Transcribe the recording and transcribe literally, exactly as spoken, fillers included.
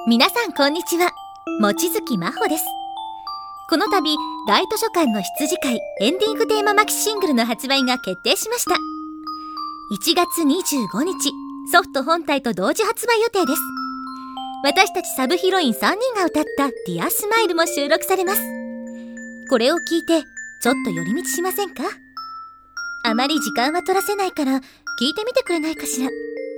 皆さんこんにちは。望月真帆です。この度大図書館の羊会エンディングテーママキシシングルの発売が決定しました。いちがつにじゅうごにち、ソフト本体と同時発売予定です。私たちサブヒロインさんにんが歌った「ディアスマイルも収録されます。これを聞いてちょっと寄り道しませんか？あまり時間は取らせないから聞いてみてくれないかしら。